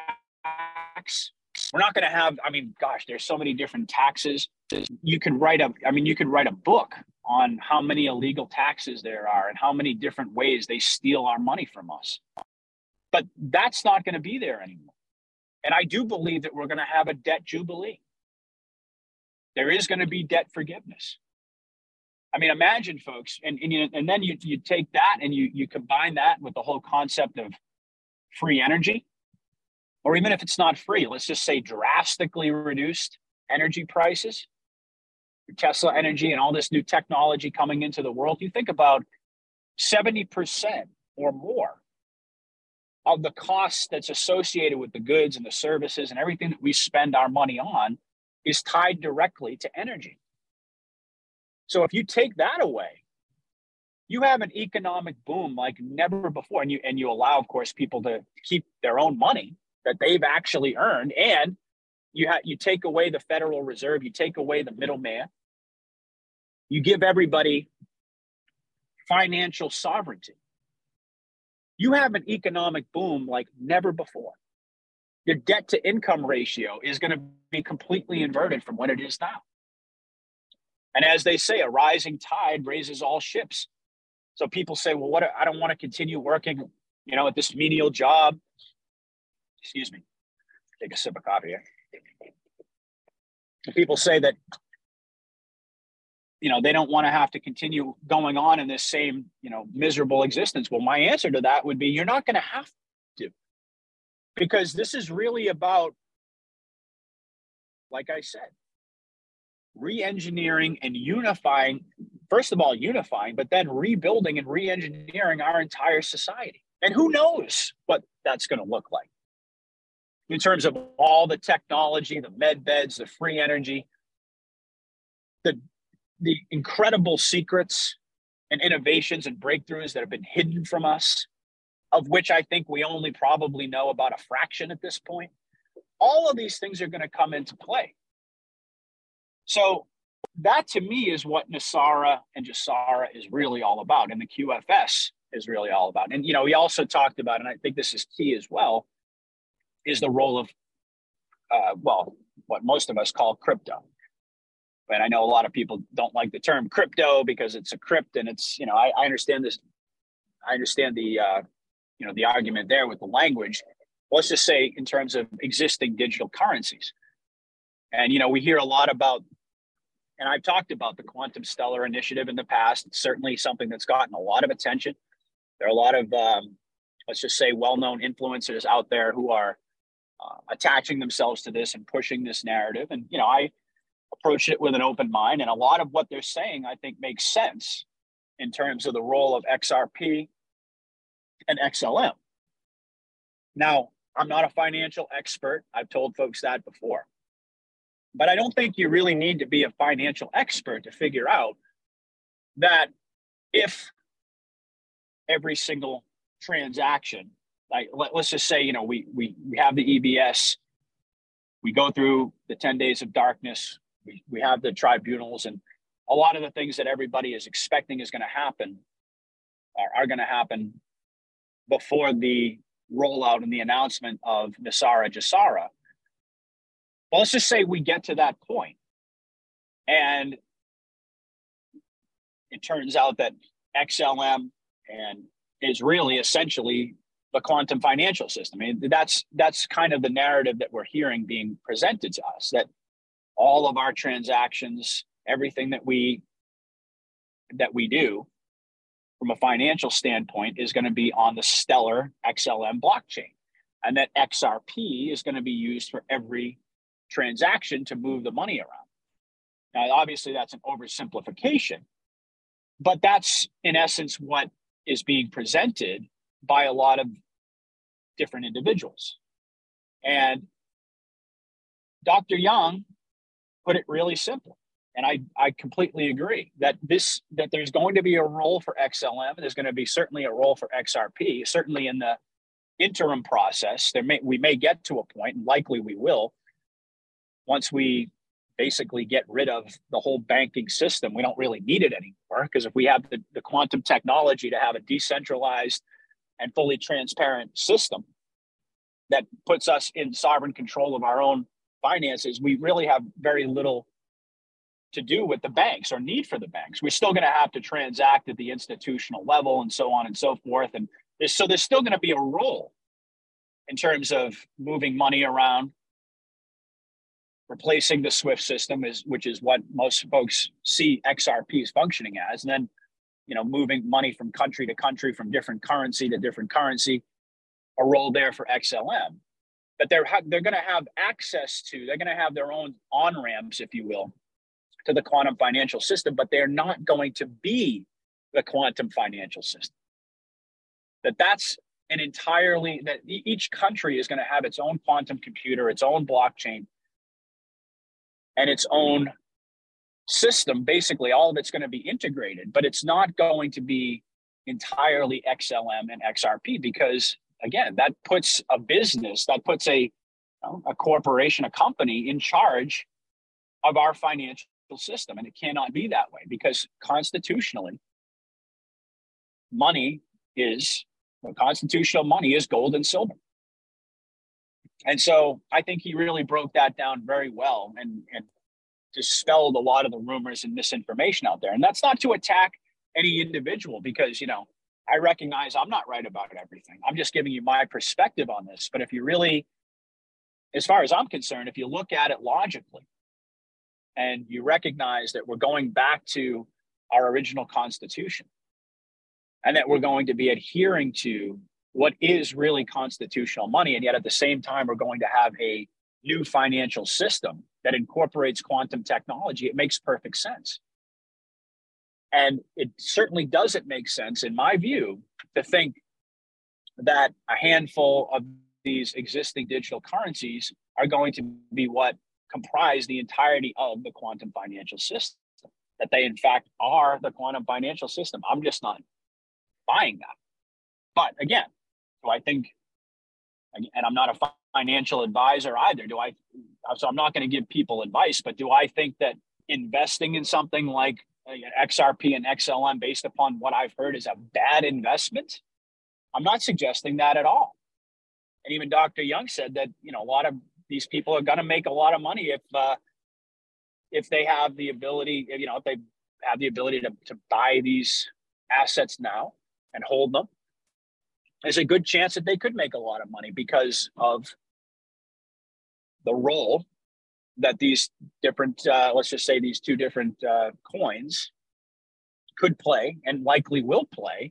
tax. We're not going to have, I mean, gosh, there's so many different taxes. You could write a, I mean, you could write a book on how many illegal taxes there are and how many different ways they steal our money from us. But that's not going to be there anymore. And I do believe that we're going to have a debt jubilee. There is going to be debt forgiveness. I mean, imagine, folks, and and, you, and then you you take that and you you combine that with the whole concept of free energy, or even if it's not free, let's just say drastically reduced energy prices, Tesla energy, and all this new technology coming into the world, you think about seventy percent or more of the cost that's associated with the goods and the services and everything that we spend our money on is tied directly to energy. So if you take that away, you have an economic boom like never before. And you and you allow, of course, people to keep their own money that they've actually earned. And you ha- you take away the Federal Reserve, you take away the middleman, you give everybody financial sovereignty. You have an economic boom like never before. Your debt to income ratio is going to be completely inverted from what it is now. And as they say, a rising tide raises all ships. So people say, well, what? I don't want to continue working, you know, at this menial job. Excuse me. Take a sip of coffee here. And people say that, you know, they don't want to have to continue going on in this same, you know, miserable existence. Well, my answer to that would be, you're not going to have to, because this is really about, like I said, re-engineering and unifying, first of all, unifying, but then rebuilding and re-engineering our entire society. And who knows what that's going to look like in terms of all the technology, the med beds, the free energy, the the incredible secrets and innovations and breakthroughs that have been hidden from us, of which I think we only probably know about a fraction at this point. All of these things are going to come into play. So that to me is what NESARA and GESARA is really all about, and the Q F S is really all about. And, you know, we also talked about, and I think this is key as well, is the role of, uh, well, what most of us call crypto. And I know a lot of people don't like the term crypto because it's a crypt, and it's, you know, I, I understand this. I understand the, uh, you know, the argument there with the language. Let's just say in terms of existing digital currencies. And, you know, we hear a lot about, and I've talked about the Quantum Stellar Initiative in the past. It's certainly something that's gotten a lot of attention. There are a lot of, um, let's just say, well-known influencers out there who are uh, attaching themselves to this and pushing this narrative. And, you know, I approach it with an open mind. And a lot of what they're saying, I think, makes sense in terms of the role of X R P and X L M. Now, I'm not a financial expert. I've told folks that before. But I don't think you really need to be a financial expert to figure out that if every single transaction, like let, let's just say, you know, we, we, we have the E B S, we go through the ten days of darkness, we, we have the tribunals, and a lot of the things that everybody is expecting is going to happen are, are going to happen before the rollout and the announcement of NESARA GESARA. Well, let's just say we get to that point, and it turns out that X L M and is really essentially the quantum financial system. I mean, that's that's kind of the narrative that we're hearing being presented to us, that all of our transactions, everything that we that we do from a financial standpoint is going to be on the Stellar X L M blockchain, and that X R P is going to be used for every transaction to move the money around. Now, obviously, that's an oversimplification, but that's in essence what is being presented by a lot of different individuals. And Doctor Yang put it really simple. And I, I completely agree that this that there's going to be a role for X L M. There's going to be certainly a role for X R P, certainly in the interim process. There may we may get to a point, and likely we will, once we basically get rid of the whole banking system. We don't really need it anymore, because if we have the, the quantum technology to have a decentralized and fully transparent system that puts us in sovereign control of our own finances, we really have very little to do with the banks or need for the banks. We're still going to have to transact at the institutional level and so on and so forth. And there's, so there's still going to be a role in terms of moving money around, replacing the SWIFT system, is which is what most folks see X R P is functioning as, and then, you know, moving money from country to country, from different currency to different currency, a role there for X L M. But they're ha- they're going to have access to, they're going to have their own on-ramps, if you will, to the quantum financial system, but they're not going to be the quantum financial system. That that's an entirely, that each country is going to have its own quantum computer, its own blockchain, and its own system. Basically, all of it's going to be integrated, but it's not going to be entirely X L M and X R P because, again, that puts a business, that puts a, you know, a corporation, a company in charge of our financial system. And it cannot be that way because constitutionally, money is, well, constitutional money is gold and silver. And so I think he really broke that down very well and, and dispelled a lot of the rumors and misinformation out there. And that's not to attack any individual because, you know, I recognize I'm not right about everything. I'm just giving you my perspective on this. But if you really, as far as I'm concerned, if you look at it logically and you recognize that we're going back to our original Constitution and that we're going to be adhering to what is really constitutional money, and yet at the same time, we're going to have a new financial system that incorporates quantum technology, it makes perfect sense. And it certainly doesn't make sense, in my view, to think that a handful of these existing digital currencies are going to be what comprise the entirety of the quantum financial system, that they, in fact, are the quantum financial system. I'm just not buying that. But again, do I think, and I'm not a financial advisor either, do I, so I'm not going to give people advice, but do I think that investing in something like X R P and X L M based upon what I've heard is a bad investment? I'm not suggesting that at all. And even Doctor Young said that, you know, a lot of these people are going to make a lot of money if uh, if they have the ability, you know, if they have the ability to, to buy these assets now and hold them. There's a good chance that they could make a lot of money because of the role that these different, uh, let's just say these two different uh, coins could play and likely will play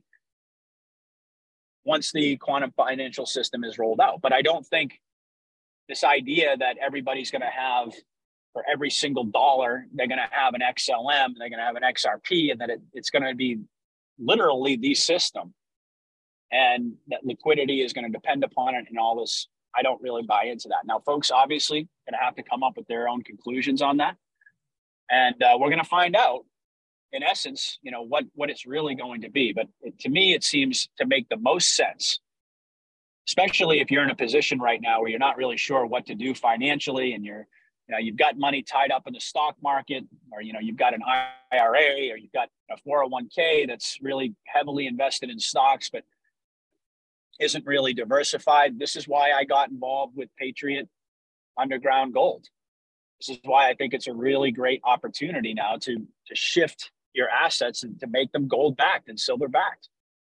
once the quantum financial system is rolled out. But I don't think this idea that everybody's going to have, for every single dollar, they're going to have an X L M, they're going to have an X R P, and that it, it's going to be literally the system and that liquidity is going to depend upon it and all this. I don't really buy into that. Now, folks obviously going to have to come up with their own conclusions on that. And uh, we're going to find out, in essence, you know, what, what it's really going to be. But it, to me, it seems to make the most sense, especially if you're in a position right now where you're not really sure what to do financially and you're, you know, you've got money tied up in the stock market, or, you know, you've got an I R A, or you've got a four oh one k that's really heavily invested in stocks, but isn't really diversified. This is why I got involved with Patriot Underground Gold. This is why I think it's a really great opportunity now to, to shift your assets and to make them gold backed and silver backed.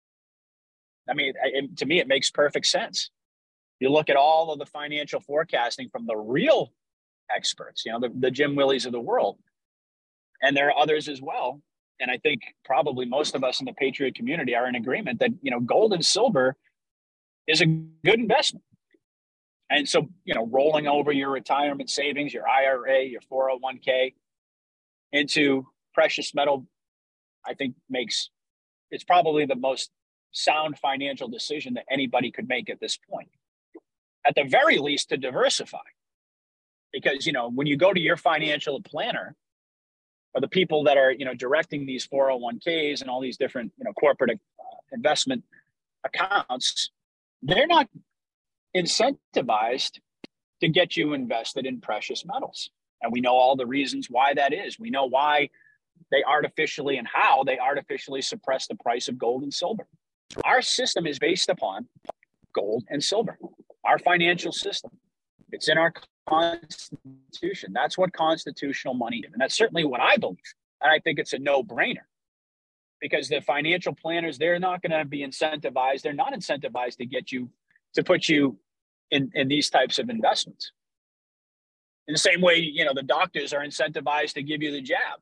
I mean, it, to me, it makes perfect sense. You look at all of the financial forecasting from the real experts, you know, the, the Jim Willies of the world, and there are others as well. And I think probably most of us in the Patriot community are in agreement that, you know, gold and silver is a good investment. And so, you know, rolling over your retirement savings, your I R A, your four oh one k into precious metal, I think makes, it's probably the most sound financial decision that anybody could make at this point. At the very least, to diversify. Because, you know, when you go to your financial planner or the people that are, you know, directing these four oh one k's and all these different, you know, corporate uh, investment accounts, they're not incentivized to get you invested in precious metals. And we know all the reasons why that is. We know why they artificially and how they artificially suppress the price of gold and silver. Our system is based upon gold and silver, our financial system. It's in our Constitution. That's what constitutional money is. And that's certainly what I believe. And I think it's a no-brainer. Because the financial planners, they're not going to be incentivized. They're not incentivized to get you, to put you in, in these types of investments. In the same way, you know, the doctors are incentivized to give you the jab.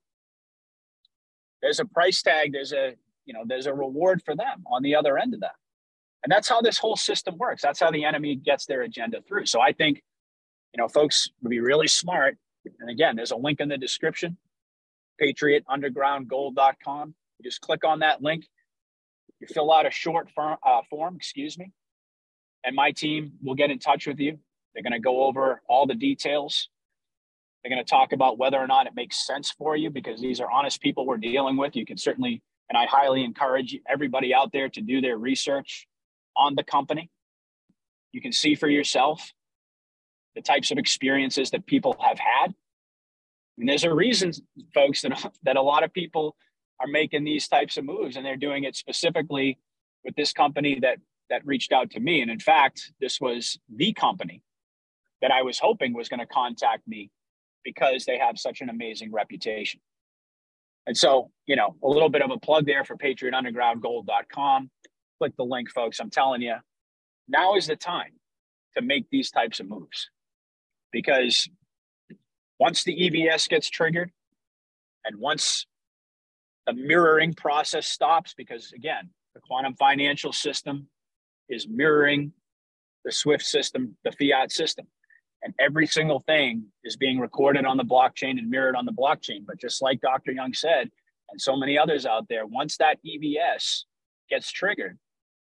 There's a price tag. There's a, you know, there's a reward for them on the other end of that. And that's how this whole system works. That's how the enemy gets their agenda through. So I think, you know, folks would be really smart. And again, there's a link in the description, patriot underground gold dot com. You just click on that link. You fill out a short form, uh, form, excuse me, and my team will get in touch with you. They're going to go over all the details. They're going to talk about whether or not it makes sense for you, because these are honest people we're dealing with. You can certainly, and I highly encourage everybody out there to do their research on the company. You can see for yourself the types of experiences that people have had. And there's a reason, folks, that, that a lot of people are making these types of moves, and they're doing it specifically with this company that that reached out to me. And in fact, this was the company that I was hoping was going to contact me because they have such an amazing reputation. And so, you know, a little bit of a plug there for patriot underground gold dot com. Click the link, folks. I'm telling you, now is the time to make these types of moves, because once the E B S gets triggered and once the mirroring process stops, because again, the quantum financial system is mirroring the SWIFT system, the fiat system, and every single thing is being recorded on the blockchain and mirrored on the blockchain. But just like Doctor Young said, and so many others out there, once that E B S gets triggered,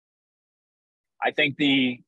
I think the,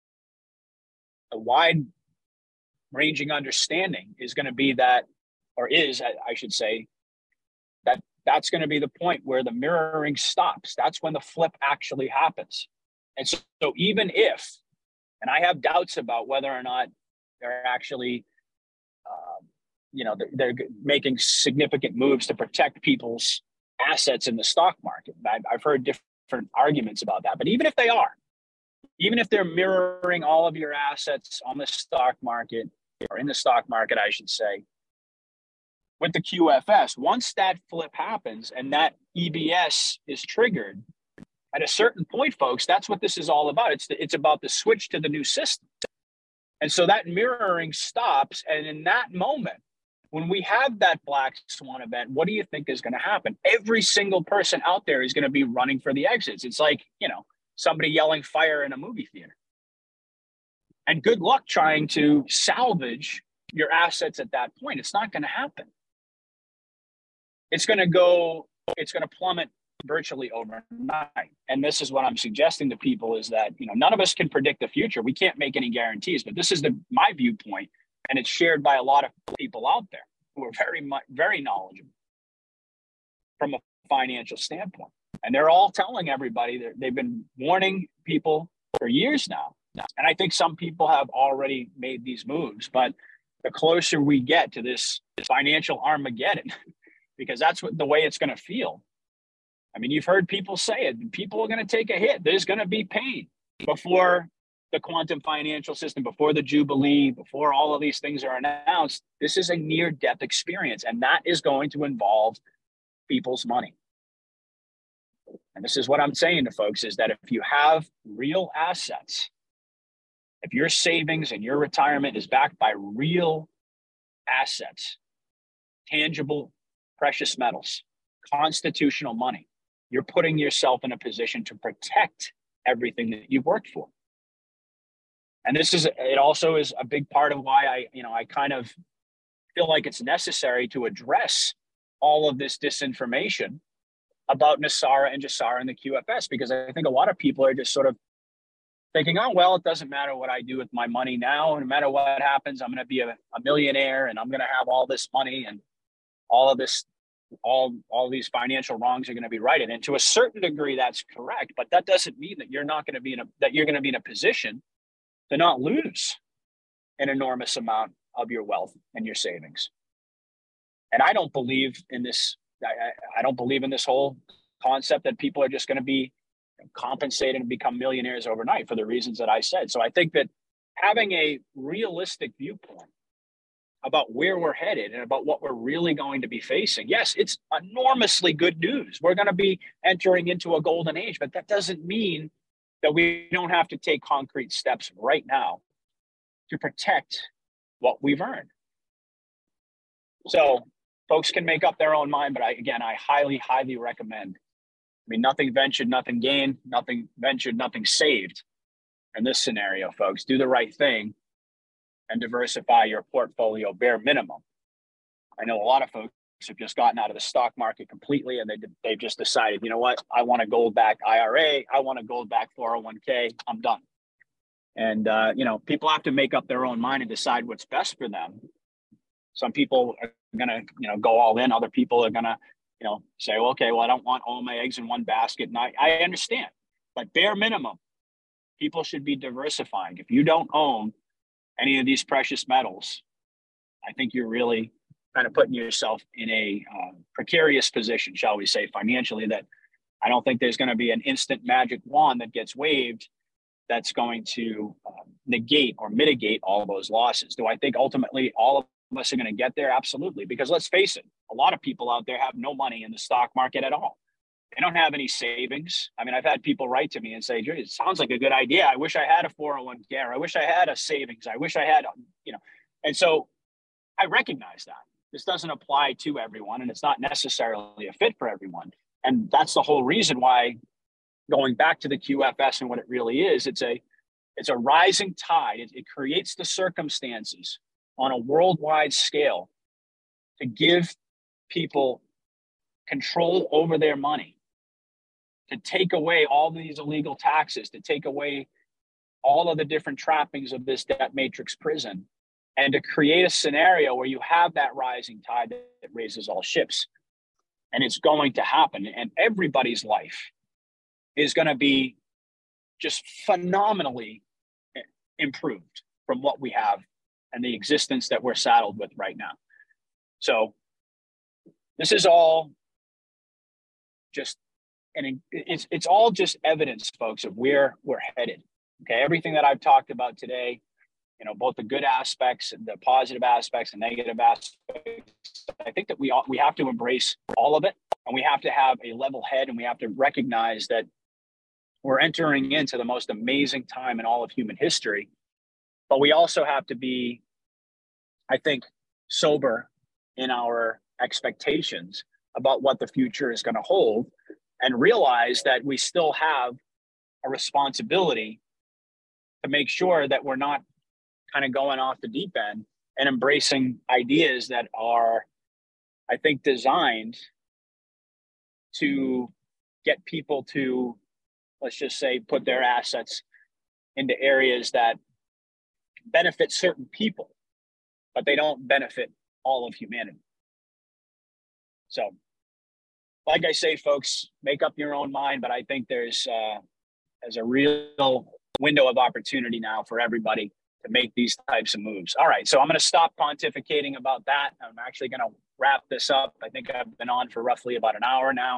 the wide ranging understanding is going to be that, or is, I should say, that that's going to be the point where the mirroring stops. That's when the flip actually happens. And so, so even if, and I have doubts about whether or not they're actually, uh, you know, they're, they're making significant moves to protect people's assets in the stock market. I've, I've heard different arguments about that. But even if they are, even if they're mirroring all of your assets on the stock market, or in the stock market, I should say, with the Q F S, once that flip happens and that E B S is triggered, at a certain point, folks, that's what this is all about. It's the, it's about the switch to the new system. And so that mirroring stops. And in that moment, when we have that black swan event, what do you think is going to happen? Every single person out there is going to be running for the exits. It's like, you know, somebody yelling fire in a movie theater. And good luck trying to salvage your assets at that point. It's not going to happen. It's going to go, it's going to plummet virtually overnight. And this is what I'm suggesting to people, is that, you know, none of us can predict the future. We can't make any guarantees, but this is the my viewpoint, and it's shared by a lot of people out there who are very much, very knowledgeable from a financial standpoint. And they're all telling everybody that they've been warning people for years now. And I think some people have already made these moves, but the closer we get to this financial Armageddon, because that's what the way it's going to feel. I mean, you've heard people say it. People are going to take a hit. There's going to be pain before the quantum financial system, before the Jubilee, before all of these things are announced. This is a near-death experience, and that is going to involve people's money. And this is what I'm saying to folks, is that if you have real assets, if your savings and your retirement is backed by real assets, tangible precious metals, constitutional money, you're putting yourself in a position to protect everything that you've worked for. And this is, it also is a big part of why I, you know, I kind of feel like it's necessary to address all of this disinformation about NESARA and GESARA and the Q F S, because I think a lot of people are just sort of thinking, oh, well, it doesn't matter what I do with my money now. No matter what happens, I'm going to be a, a millionaire, and I'm going to have all this money, and all of this, all, all these financial wrongs are going to be righted. And to a certain degree, that's correct. But that doesn't mean that you're not going to be in a, that you're going to be in a position to not lose an enormous amount of your wealth and your savings. And I don't believe in this. I, I don't believe in this whole concept that people are just going to be compensated and become millionaires overnight for the reasons that I said. So I think that having a realistic viewpoint about where we're headed and about what we're really going to be facing, yes, it's enormously good news. We're going to be entering into a golden age, but that doesn't mean that we don't have to take concrete steps right now to protect what we've earned. So folks can make up their own mind, but I, again, I highly, highly recommend mean, nothing ventured, nothing gained, nothing ventured, nothing saved in this scenario, folks. Do the right thing and diversify your portfolio bare minimum. I know a lot of folks have just gotten out of the stock market completely, and they, they've just decided, you know what, I want a gold-backed I R A, I want a gold-backed four oh one k, I'm done. And, uh, you know, people have to make up their own mind and decide what's best for them. Some people are going to, you know, go all in. Other people are going to, you know, say, well, okay, well, I don't want all my eggs in one basket. And I, I understand, but bare minimum, people should be diversifying. If you don't own any of these precious metals, I think you're really kind of putting yourself in a uh, precarious position, shall we say, financially, that I don't think there's going to be an instant magic wand that gets waved that's going to uh, negate or mitigate all those losses. Do I think ultimately all of us are going to get there? Absolutely. Because let's face it, a lot of people out there have no money in the stock market at all. They don't have any savings. I mean, I've had people write to me and say, it sounds like a good idea. I wish I had a four oh one k, or I wish I had a savings. I wish I had, you know, and so I recognize that. This doesn't apply to everyone, and it's not necessarily a fit for everyone. And that's the whole reason why, going back to the Q F S and what it really is, it's a it's a rising tide. It, it creates the circumstances on a worldwide scale to give people control over their money, to take away all these illegal taxes, to take away all of the different trappings of this debt matrix prison, and to create a scenario where you have that rising tide that raises all ships. And it's going to happen. And everybody's life is going to be just phenomenally improved from what we have and the existence that we're saddled with right now. So this is all just, and it's it's all just evidence, folks, of where we're headed. Okay, everything that I've talked about today, you know, both the good aspects, the positive aspects, and negative aspects, I think that we all, we have to embrace all of it, and we have to have a level head, and we have to recognize that we're entering into the most amazing time in all of human history. But we also have to be, I think, sober in our expectations about what the future is going to hold, and realize that we still have a responsibility to make sure that we're not kind of going off the deep end and embracing ideas that are, I think, designed to get people to, let's just say, put their assets into areas that benefit certain people, but they don't benefit all of humanity. So, like I say, folks, make up your own mind, but I think there's, uh, there's a real window of opportunity now for everybody to make these types of moves. All right, so I'm going to stop pontificating about that. I'm actually going to wrap this up. I think I've been on for roughly about an hour now.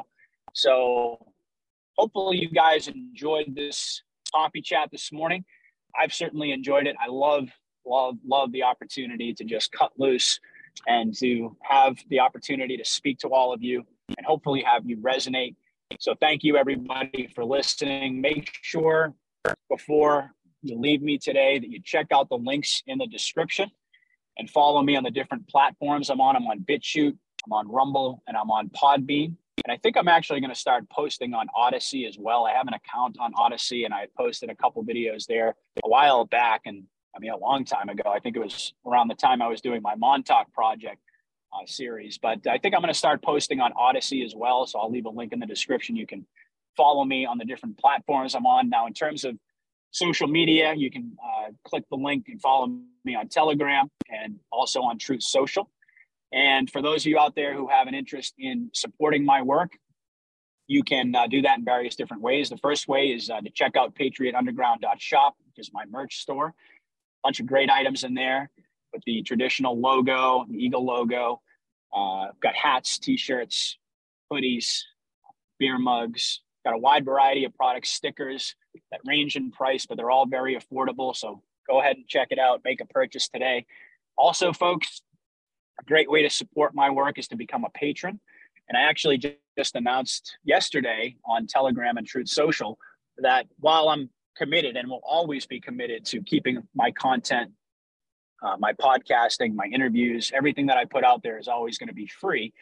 So hopefully you guys enjoyed this coffee chat this morning. I've certainly enjoyed it. I love, love, love the opportunity to just cut loose and to have the opportunity to speak to all of you and hopefully have you resonate. So thank you, everybody, for listening. Make sure before you leave me today that you check out the links in the description and follow me on the different platforms I'm on. I'm on BitChute, I'm on Rumble, and I'm on Podbean. And I think I'm actually going to start posting on Odyssey as well. I have an account on Odyssey, and I posted a couple videos there a while back, and I mean, a long time ago. I think it was around the time I was doing my Montauk project uh, series. But I think I'm going to start posting on Odyssey as well. So I'll leave a link in the description. You can follow me on the different platforms I'm on. Now, in terms of social media, you can uh, click the link and follow me on Telegram and also on Truth Social. And for those of you out there who have an interest in supporting my work, you can uh, do that in various different ways. The first way is uh, to check out patriot underground dot shop, which is my merch store. Bunch of great items in there with the traditional logo, the Eagle logo. Uh, got hats, t-shirts, hoodies, beer mugs. Got a wide variety of products, stickers that range in price, but they're all very affordable. So go ahead and check it out. Make a purchase today. Also, folks, a great way to support my work is to become a patron. And I actually just announced yesterday on Telegram and Truth Social that while I'm committed and will always be committed to keeping my content, uh, my podcasting, my interviews, everything that I put out there is always going to be free,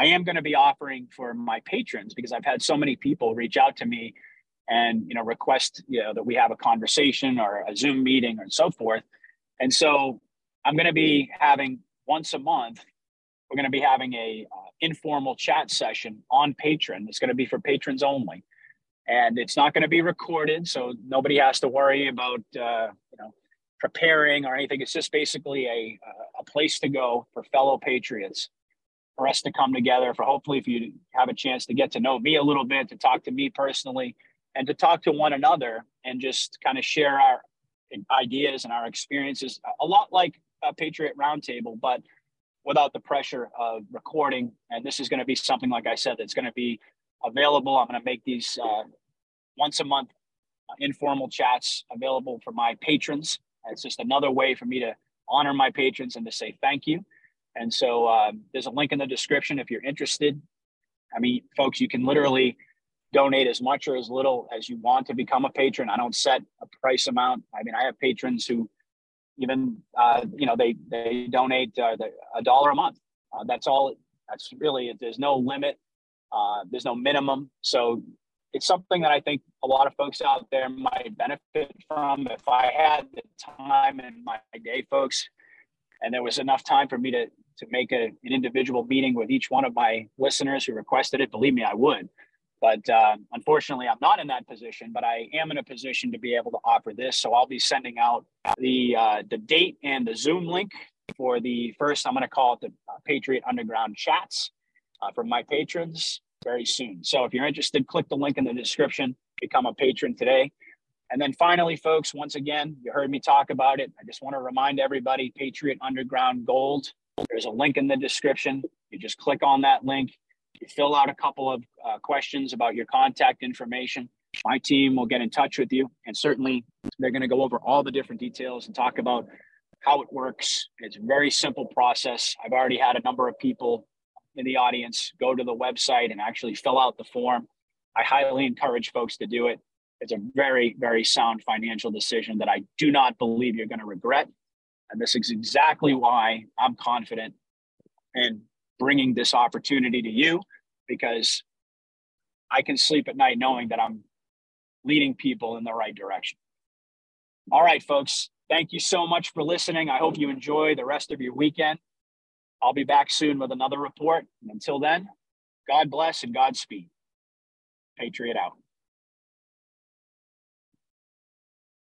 I am going to be offering for my patrons, because I've had so many people reach out to me and, you know, request, you know, that we have a conversation or a Zoom meeting or so forth. And so I'm going to be having once a month, we're going to be having a uh, informal chat session on Patreon. It's going to be for patrons only. And it's not going to be recorded, so nobody has to worry about, uh, you know, preparing or anything. It's just basically a, a place to go for fellow patriots, for us to come together, for hopefully if you have a chance to get to know me a little bit, to talk to me personally, and to talk to one another and just kind of share our ideas and our experiences, a lot like a Patriot Roundtable, but without the pressure of recording. And this is going to be something, like I said, that's going to be available. I'm going to make these uh, once a month uh, informal chats available for my patrons. It's just another way for me to honor my patrons and to say thank you. And so uh, there's a link in the description if you're interested. I mean, folks, you can literally donate as much or as little as you want to become a patron. I don't set a price amount. I mean, I have patrons who even, uh, you know, they, they donate uh, the, a dollar a month. Uh, that's all. That's really, there's no limit. Uh, there's no minimum. So it's something that I think a lot of folks out there might benefit from. If I had the time in my day, folks, and there was enough time for me to, to make a, an individual meeting with each one of my listeners who requested it, believe me, I would. But uh, unfortunately, I'm not in that position, but I am in a position to be able to offer this. So I'll be sending out the uh, the date and the Zoom link for the first, I'm going to call it the uh, Patriot Underground Chats uh, for my patrons very soon. So if you're interested, click the link in the description, become a patron today. And then finally, folks, once again, you heard me talk about it. I just want to remind everybody, Patriot Underground Gold, there's a link in the description. You just click on that link. You fill out a couple of uh, questions about your contact information. My team will get in touch with you, and certainly they're going to go over all the different details and talk about how it works. It's a very simple process. I've already had a number of people in the audience go to the website and actually fill out the form. I highly encourage folks to do it. It's a very, very sound financial decision that I do not believe you're going to regret. And this is exactly why I'm confident in bringing this opportunity to you, because I can sleep at night knowing that I'm leading people in the right direction. All right, folks, thank you so much for listening. I hope you enjoy the rest of your weekend. I'll be back soon with another report. And until then, God bless and Godspeed. Patriot out.